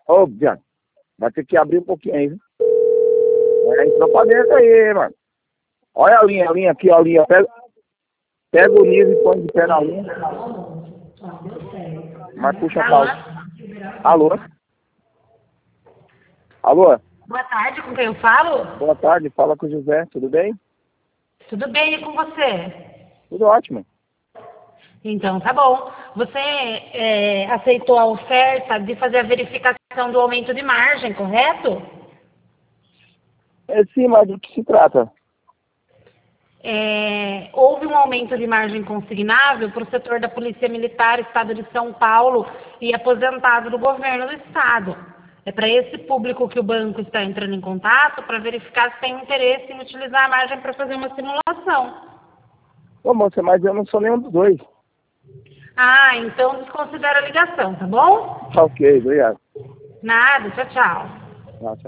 Ô, Bianca, vai ter que abrir um pouquinho aí, viu? Entrou pra dentro aí, mano. Olha a linha aqui, ó, a linha. Pega o nível e põe de pé na linha. Mas puxa a pausa. Alô? Alô? Boa tarde, com quem eu falo? Boa tarde, fala com o José, tudo bem? Tudo bem, e com você? Tudo ótimo. Então, tá bom. Você aceitou a oferta de fazer a verificação do aumento de margem, correto? Sim, mas do que se trata? Houve um aumento de margem consignável para o setor da Polícia Militar, Estado de São Paulo e aposentado do governo do Estado. É para esse público que o banco está entrando em contato para verificar se tem interesse em utilizar a margem para fazer uma simulação. Ô, moça, mas eu não sou nenhum dos dois. Ah, então desconsidera a ligação, tá bom? Ok, obrigado. Nada, tchau, tchau. Tchau, tchau.